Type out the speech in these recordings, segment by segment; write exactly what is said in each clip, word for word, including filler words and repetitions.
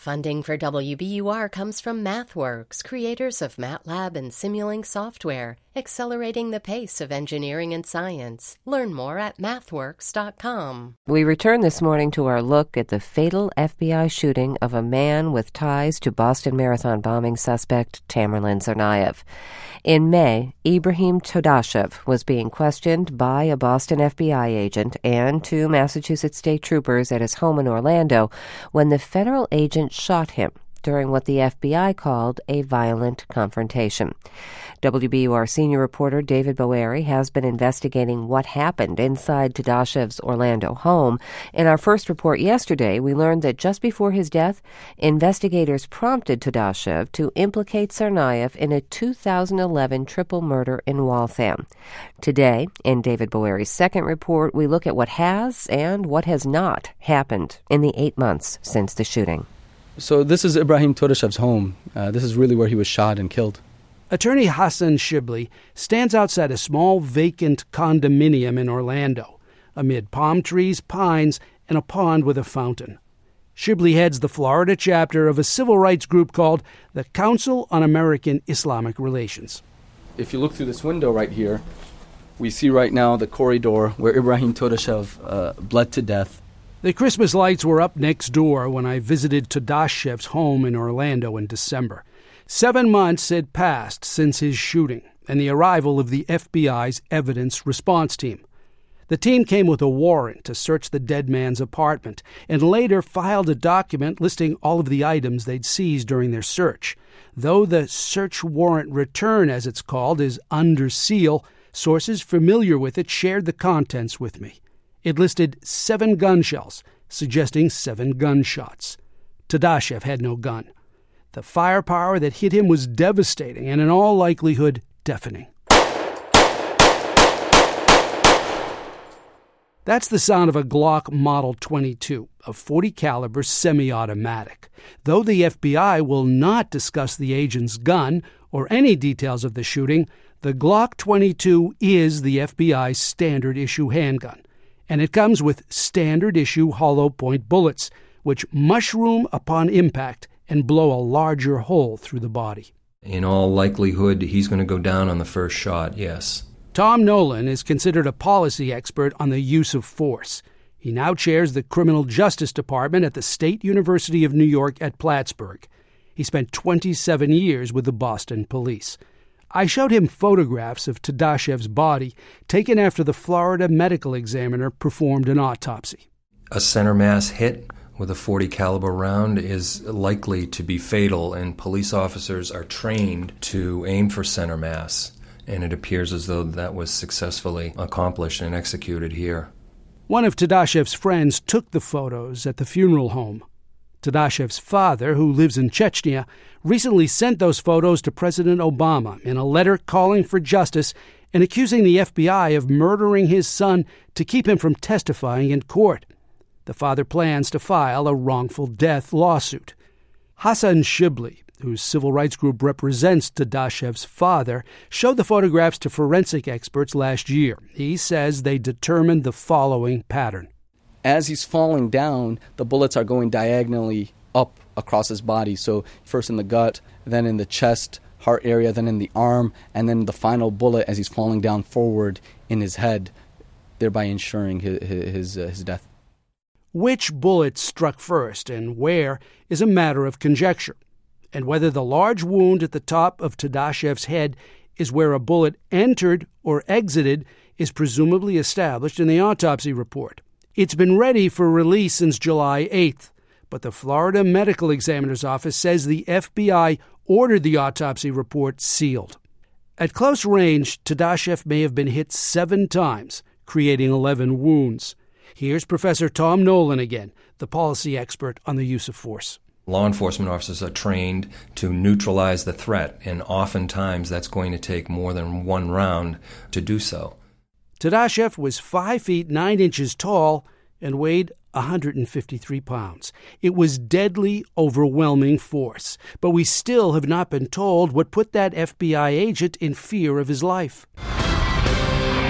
Funding for W B U R comes from MathWorks, creators of MATLAB and Simulink software, accelerating the pace of engineering and science. Learn more at mathworks dot com. We return this morning to our look at the fatal F B I shooting of a man with ties to Boston Marathon bombing suspect Tamerlan Tsarnaev. In May, Ibrahim Todashev was being questioned by a Boston F B I agent and two Massachusetts state troopers at his home in Orlando when the federal agent shot him during what the F B I called a violent confrontation. W B U R senior reporter David Boeri has been investigating what happened inside Todashev's Orlando home. In our first report yesterday, we learned that just before his death, investigators prompted Todashev to implicate Tsarnaev in a two thousand eleven triple murder in Waltham. Today, in David Boeri's second report, we look at what has and what has not happened in the eight months since the shooting. So this is Ibrahim Todashev's home. Uh, this is really where he was shot and killed. Attorney Hassan Shibli stands outside a small vacant condominium in Orlando, amid palm trees, pines, and a pond with a fountain. Shibli heads the Florida chapter of a civil rights group called the Council on American Islamic Relations. If you look through this window right here, we see right now the corridor where Ibrahim Todashev uh, bled to death. The Christmas lights were up next door when I visited Todashev's home in Orlando in December. Seven months had passed since his shooting and the arrival of the F B I's evidence response team. The team came with a warrant to search the dead man's apartment and later filed a document listing all of the items they'd seized during their search. Though the search warrant return, as it's called, is under seal, sources familiar with it shared the contents with me. It listed seven gun shells, suggesting seven gunshots. Todashev had no gun. The firepower that hit him was devastating and in all likelihood deafening. That's the sound of a Glock Model twenty-two, a forty caliber semi-automatic. Though the F B I will not discuss the agent's gun or any details of the shooting, the Glock twenty-two is the F B I's standard issue handgun. And it comes with standard-issue hollow-point bullets, which mushroom upon impact and blow a larger hole through the body. In all likelihood, he's going to go down on the first shot, yes. Tom Nolan is considered a policy expert on the use of force. He now chairs the Criminal Justice Department at the State University of New York at Plattsburgh. He spent twenty-seven years with the Boston Police. I showed him photographs of Todashev's body taken after the Florida medical examiner performed an autopsy. A center mass hit with a forty caliber round is likely to be fatal, and police officers are trained to aim for center mass, and it appears as though that was successfully accomplished and executed here. One of Todashev's friends took the photos at the funeral home. Todashev's father, who lives in Chechnya, recently sent those photos to President Obama in a letter calling for justice and accusing the F B I of murdering his son to keep him from testifying in court. The father plans to file a wrongful death lawsuit. Hassan Shibli, whose civil rights group represents Todashev's father, showed the photographs to forensic experts last year. He says they determined the following pattern. As he's falling down, the bullets are going diagonally up across his body. So first in the gut, then in the chest, heart area, then in the arm, and then the final bullet as he's falling down forward in his head, thereby ensuring his, his, uh, his death. Which bullet struck first and where is a matter of conjecture, and whether the large wound at the top of Todashev's head is where a bullet entered or exited is presumably established in the autopsy report. It's been ready for release since July eighth, but the Florida Medical Examiner's Office says the F B I ordered the autopsy report sealed. At close range, Todashev may have been hit seven times, creating eleven wounds. Here's Professor Tom Nolan again, the policy expert on the use of force. Law enforcement officers are trained to neutralize the threat, and oftentimes that's going to take more than one round to do so. Todashev was five feet nine inches tall and weighed one hundred fifty-three pounds. It was deadly, overwhelming force, but we still have not been told what put that F B I agent in fear of his life.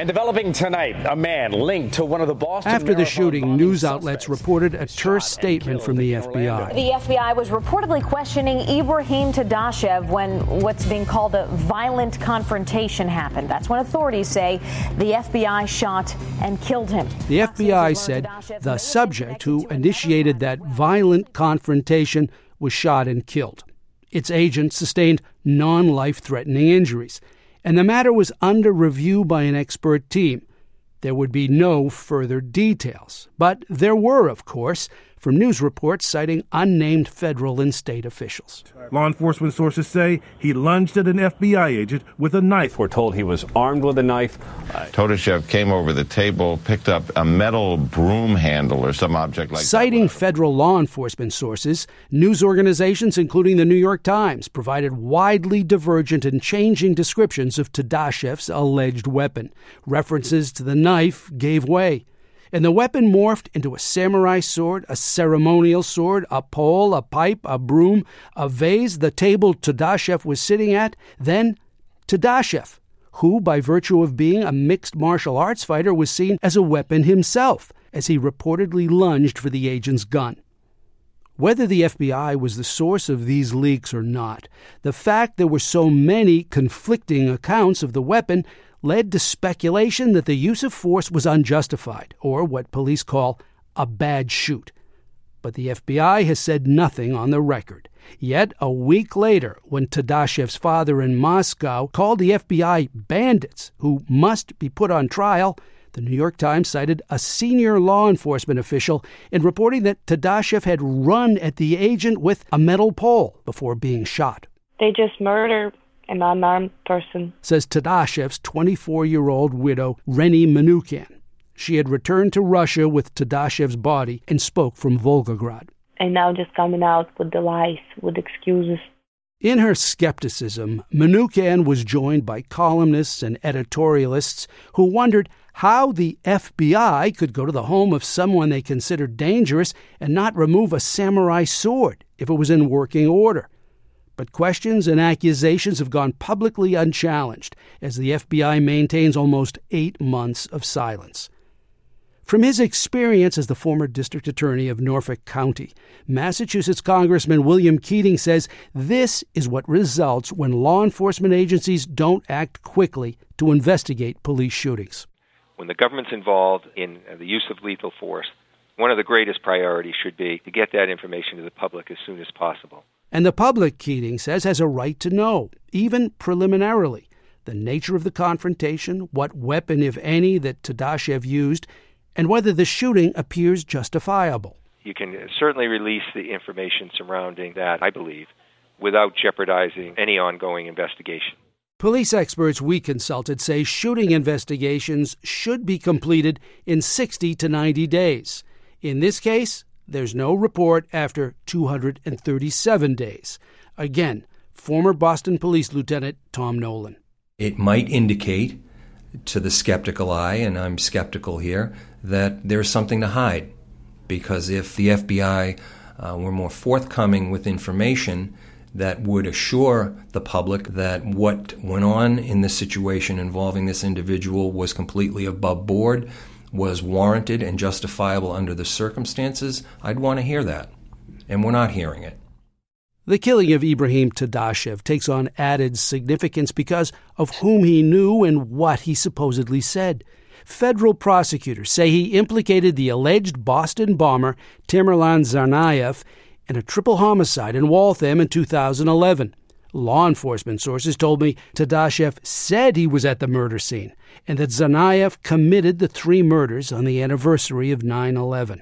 And developing tonight, a man linked to one of the Boston After the Marathon shooting, news suspects outlets reported a terse statement from the F B I. The F B I was reportedly questioning Ibrahim Tadashev when what's being called a violent confrontation happened. That's when authorities say the F B I shot and killed him. The F B I said the subject who initiated that violent confrontation was shot and killed. Its agent sustained non-life-threatening injuries, and the matter was under review by an expert team. There would be no further details, but there were, of course, from news reports citing unnamed federal and state officials. Law enforcement sources say he lunged at an F B I agent with a knife. We're told he was armed with a knife. Todashev came over the table, picked up a metal broom handle or some object like that. Citing federal law enforcement sources, news organizations, including the New York Times, provided widely divergent and changing descriptions of Tadashev's alleged weapon. References to the knife gave way, and the weapon morphed into a samurai sword, a ceremonial sword, a pole, a pipe, a broom, a vase, the table Tadashev was sitting at, then Tadashev, who, by virtue of being a mixed martial arts fighter, was seen as a weapon himself, as he reportedly lunged for the agent's gun. Whether the F B I was the source of these leaks or not, the fact there were so many conflicting accounts of the weapon led to speculation that the use of force was unjustified, or what police call a bad shoot. But the F B I has said nothing on the record. Yet, a week later, when Tadashev's father in Moscow called the F B I bandits who must be put on trial, the New York Times cited a senior law enforcement official in reporting that Tadashev had run at the agent with a metal pole before being shot. They just murder an unarmed person, says Tadashev's twenty-four-year-old widow, Reni Manukyan. She had returned to Russia with Tadashev's body and spoke from Volgograd. And now just coming out with the lies, with excuses. In her skepticism, Manukyan was joined by columnists and editorialists who wondered how the F B I could go to the home of someone they considered dangerous and not remove a samurai sword if it was in working order. But questions and accusations have gone publicly unchallenged as the F B I maintains almost eight months of silence. From his experience as the former district attorney of Norfolk County, Massachusetts Congressman William Keating says this is what results when law enforcement agencies don't act quickly to investigate police shootings. When the government's involved in the use of lethal force, one of the greatest priorities should be to get that information to the public as soon as possible. And the public, Keating says, has a right to know, even preliminarily, the nature of the confrontation, what weapon, if any, that Tadashev used, and whether the shooting appears justifiable. You can certainly release the information surrounding that, I believe, without jeopardizing any ongoing investigation. Police experts we consulted say shooting investigations should be completed in sixty to ninety days. In this case, there's no report after two hundred thirty-seven days. Again, former Boston Police Lieutenant Tom Nolan. It might indicate to the skeptical eye, and I'm skeptical here, that there's something to hide. Because if the F B I uh, were more forthcoming with information that would assure the public that what went on in this situation involving this individual was completely above board, was warranted and justifiable under the circumstances, I'd want to hear that. And we're not hearing it. The killing of Ibrahim Tadashev takes on added significance because of whom he knew and what he supposedly said. Federal prosecutors say he implicated the alleged Boston bomber Tamerlan Tsarnaev in a triple homicide in Waltham in two thousand eleven. Law enforcement sources told me Tadashev said he was at the murder scene and that Tsarnaev committed the three murders on the anniversary of nine eleven.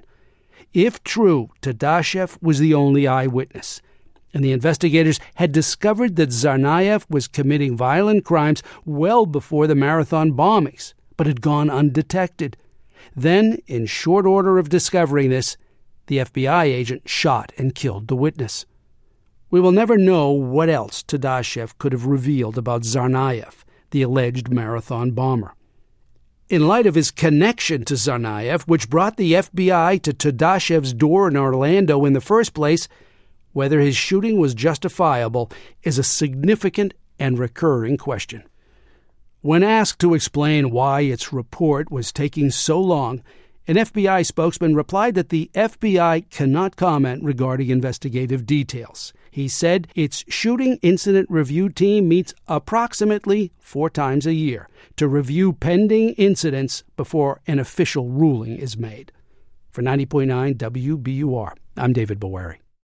If true, Tadashev was the only eyewitness, and the investigators had discovered that Tsarnaev was committing violent crimes well before the marathon bombings, but had gone undetected. Then, in short order of discovering this, the F B I agent shot and killed the witness. We will never know what else Tadashev could have revealed about Tsarnaev, the alleged marathon bomber. In light of his connection to Tsarnaev, which brought the F B I to Tadashev's door in Orlando in the first place, whether his shooting was justifiable is a significant and recurring question. When asked to explain why its report was taking so long, an F B I spokesman replied that the F B I cannot comment regarding investigative details. He said its shooting incident review team meets approximately four times a year to review pending incidents before an official ruling is made. For ninety point nine W B U R, I'm David Bowery.